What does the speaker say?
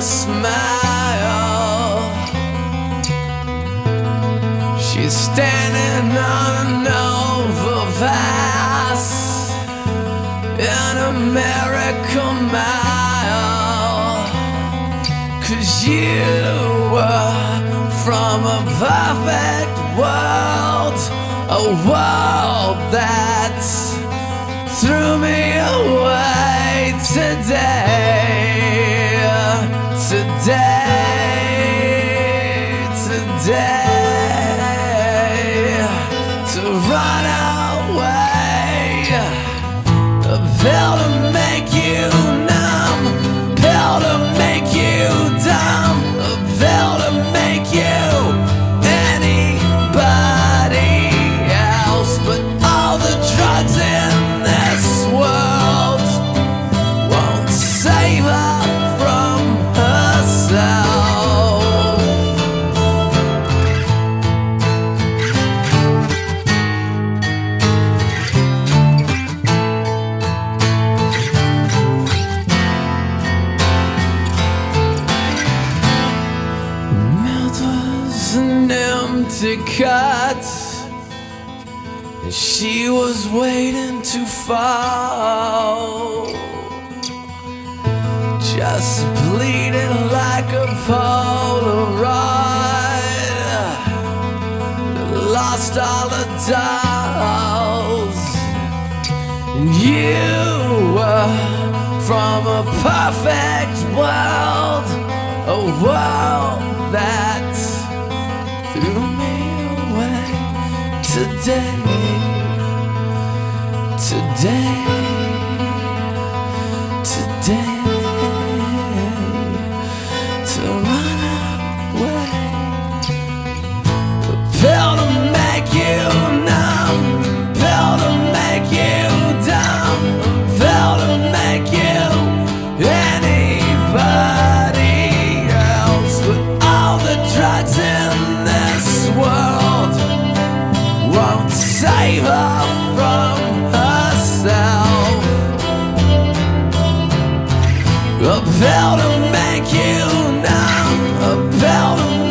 smile. She's standing on an overpass in America Mile. 'Cause you were from a perfect world, a world that threw me away today. To run away, a pill to make you numb, pill to make you dumb, a pill to make you anybody else. But all the drugs in this world won't save her from herself. An empty cut, and she was waiting to fall, just bleeding like a Polaroid that lost all the dolls. And you were from a perfect world, a world that threw me away today, to run away. A pill to make you numb, pill to make you dumb, pill to make you anybody else. But all the drugs in this world won't save her from herself. A pill to make you numb, a pill to